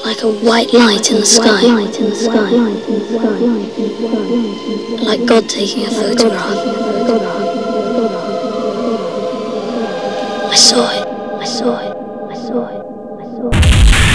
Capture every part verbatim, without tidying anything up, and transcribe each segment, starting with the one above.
like a white light in the sky, like God taking a photograph. I saw it, I saw it, I saw it, I saw it.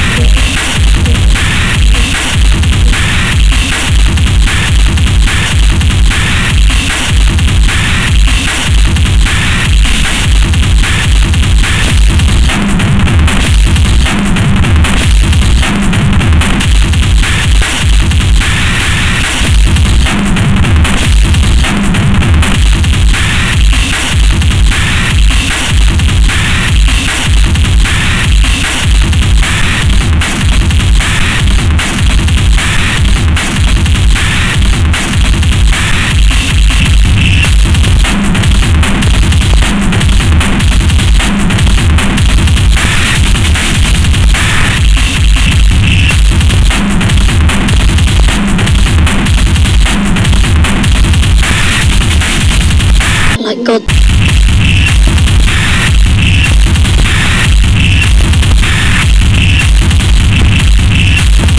Like God.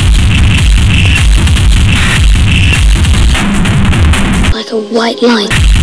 Like a white light.